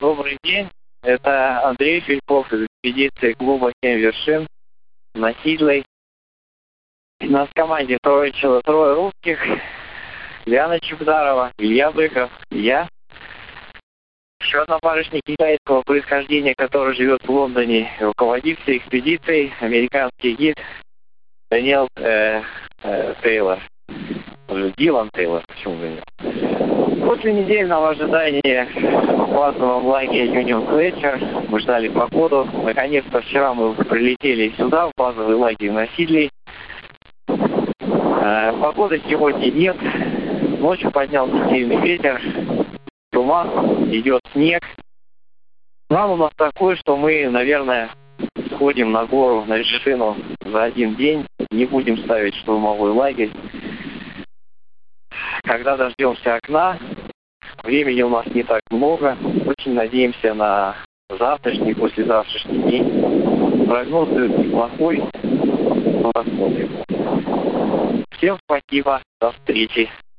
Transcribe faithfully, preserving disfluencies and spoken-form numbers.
Добрый день. Это Андрей Фильков из экспедиции клуба «Семь вершин» на Сидлей. У нас в команде трое, человек, трое русских. Диана Чебдарова, Илья Быков, я. Еще одна барышня китайского происхождения, которая живет в Лондоне, руководит всей экспедицией, американский гид Дэниел э, э, Тейлор. Дилан Тейлор, почему же? После недельного ожидания в базовом лагере Юнион Флетчер мы ждали погоду. Наконец-то вчера мы прилетели сюда, в базовый лагерь на Сидлей. Э, погоды сегодня нет. Ночью поднялся сильный ветер, туман, идет снег. План у нас такой, что мы, наверное, сходим на гору, на вершину за один день. Не будем ставить штурмовой лагерь. Когда дождемся окна, времени у нас не так много. Очень надеемся на завтрашний, послезавтрашний день. Прогноз неплохой, но посмотрим. Всем спасибо, до встречи.